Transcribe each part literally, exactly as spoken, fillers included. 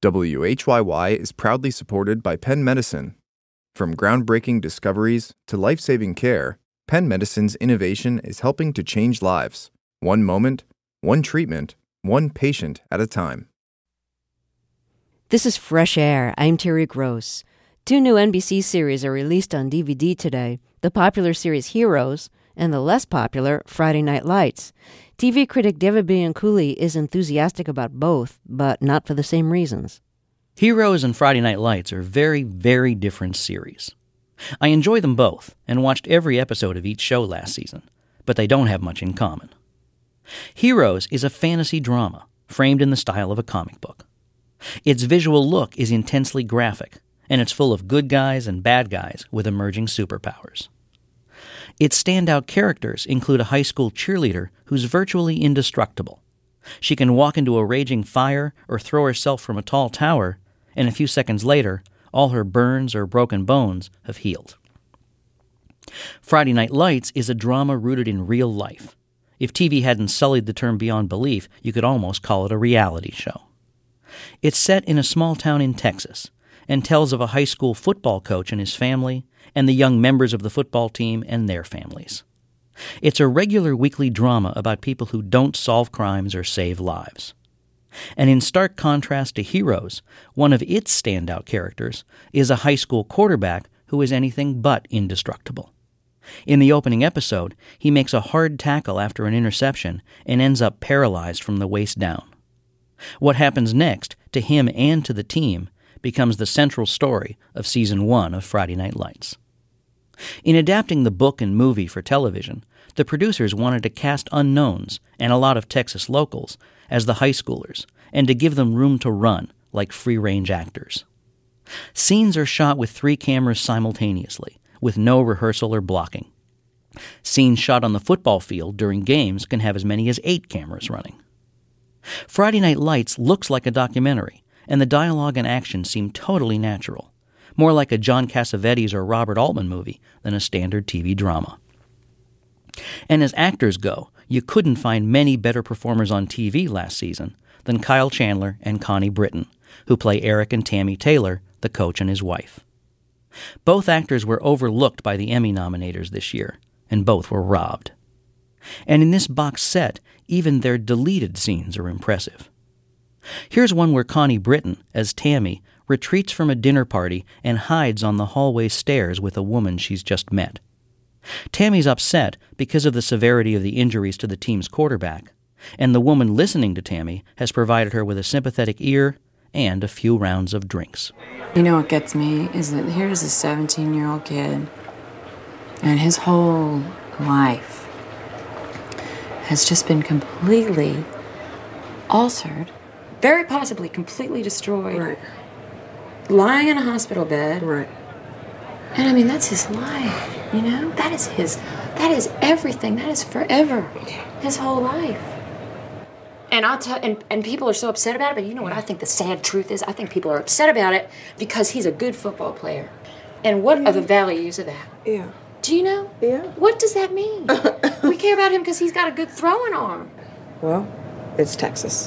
W H Y Y is proudly supported by Penn Medicine. From groundbreaking discoveries to life-saving care, Penn Medicine's innovation is helping to change lives, one moment, one treatment, one patient at a time. This is Fresh Air. I'm Terry Gross. Two new N B C series are released on D V D today, the popular series Heroes and the less popular Friday Night Lights. T V critic David Bianculli is enthusiastic about both, but not for the same reasons. Heroes and Friday Night Lights are very, very different series. I enjoy them both and watched every episode of each show last season, but they don't have much in common. Heroes is a fantasy drama framed in the style of a comic book. Its visual look is intensely graphic, and it's full of good guys and bad guys with emerging superpowers. Its standout characters include a high school cheerleader who's virtually indestructible. She can walk into a raging fire or throw herself from a tall tower, and a few seconds later, all her burns or broken bones have healed. Friday Night Lights is a drama rooted in real life. If T V hadn't sullied the term beyond belief, you could almost call it a reality show. It's set in a small town in Texas and tells of a high school football coach and his family, and the young members of the football team and their families. It's a regular weekly drama about people who don't solve crimes or save lives. And in stark contrast to Heroes, one of its standout characters is a high school quarterback who is anything but indestructible. In the opening episode, he makes a hard tackle after an interception and ends up paralyzed from the waist down. What happens next to him and to the team becomes the central story of Season one of Friday Night Lights. In adapting the book and movie for television, the producers wanted to cast unknowns and a lot of Texas locals as the high schoolers and to give them room to run like free-range actors. Scenes are shot with three cameras simultaneously, with no rehearsal or blocking. Scenes shot on the football field during games can have as many as eight cameras running. Friday Night Lights looks like a documentary, and the dialogue and action seem totally natural, more like a John Cassavetes or Robert Altman movie than a standard T V drama. And as actors go, you couldn't find many better performers on T V last season than Kyle Chandler and Connie Britton, who play Eric and Tammy Taylor, the coach and his wife. Both actors were overlooked by the Emmy nominators this year, and both were robbed. And in this box set, even their deleted scenes are impressive. Here's one where Connie Britton, as Tammy, retreats from a dinner party and hides on the hallway stairs with a woman she's just met. Tammy's upset because of the severity of the injuries to the team's quarterback, and the woman listening to Tammy has provided her with a sympathetic ear and a few rounds of drinks. You know what gets me is that here's a seventeen-year-old kid, and his whole life has just been completely altered, very possibly completely destroyed. Right. Lying in a hospital bed. Right. And I mean, that's his life, you know? That is his, that is everything. That is forever. His whole life. And I'll tell, and, and people are so upset about it, but you know what I think the sad truth is? I think people are upset about it because he's a good football player. And what yeah. are the values of that? Yeah. Do you know? Yeah. What does that mean? We care about him because he's got a good throwing arm. Well, it's Texas.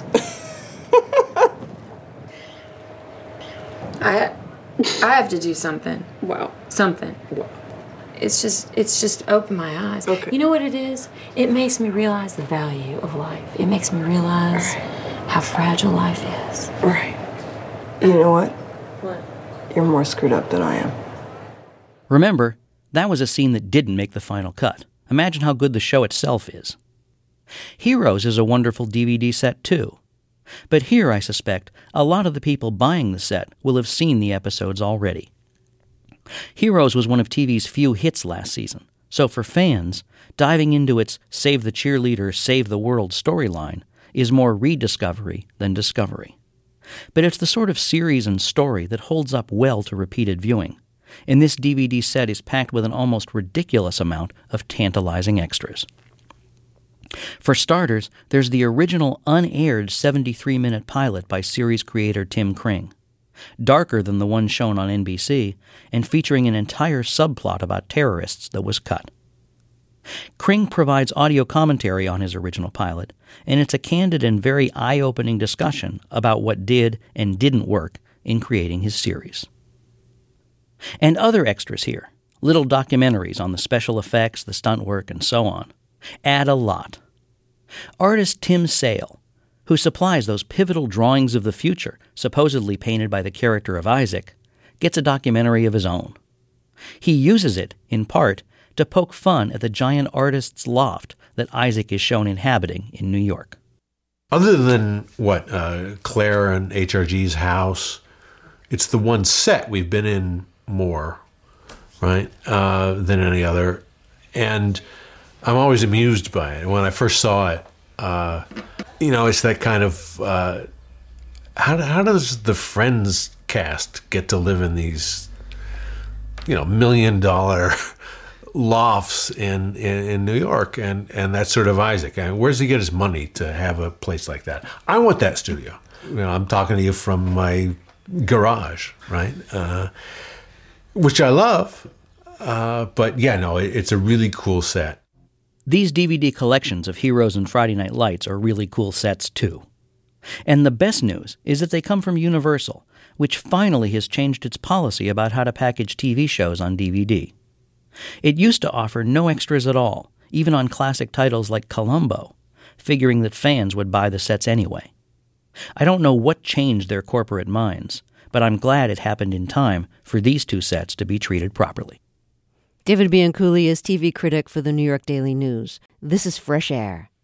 I I have to do something. Wow. Something. Wow. It's just it's just opened my eyes. Okay. You know what it is? It makes me realize the value of life. It makes me realize how fragile life is. Right. You know what? What? You're more screwed up than I am. Remember, that was a scene that didn't make the final cut. Imagine how good the show itself is. Heroes is a wonderful D V D set, too. But here, I suspect, a lot of the people buying the set will have seen the episodes already. Heroes was one of T V's few hits last season, so for fans, diving into its Save the Cheerleader, Save the World storyline is more rediscovery than discovery. But it's the sort of series and story that holds up well to repeated viewing, and this D V D set is packed with an almost ridiculous amount of tantalizing extras. For starters, there's the original unaired seventy-three minute pilot by series creator Tim Kring, darker than the one shown on N B C, and featuring an entire subplot about terrorists that was cut. Kring provides audio commentary on his original pilot, and it's a candid and very eye-opening discussion about what did and didn't work in creating his series. And other extras here, little documentaries on the special effects, the stunt work, and so on, add a lot. Artist Tim Sale, who supplies those pivotal drawings of the future supposedly painted by the character of Isaac, gets a documentary of his own. He uses it, in part, to poke fun at the giant artist's loft that Isaac is shown inhabiting in New York. Other than, what, uh, Claire and H R G's house, it's the one set we've been in more, right, uh, than any other. And I'm always amused by it. When I first saw it, uh, you know, it's that kind of, uh, how, how does the Friends cast get to live in these, you know, million dollar lofts in, in, in New York, and, and that's sort of Isaac. I mean, where does he get his money to have a place like that? I want that studio. You know, I'm talking to you from my garage, right? Uh, which I love. Uh, but yeah, no, it, it's a really cool set. These D V D collections of Heroes and Friday Night Lights are really cool sets too. And the best news is that they come from Universal, which finally has changed its policy about how to package T V shows on D V D. It used to offer no extras at all, even on classic titles like Columbo, figuring that fans would buy the sets anyway. I don't know what changed their corporate minds, but I'm glad it happened in time for these two sets to be treated properly. David Bianculli is T V critic for the New York Daily News. This is Fresh Air.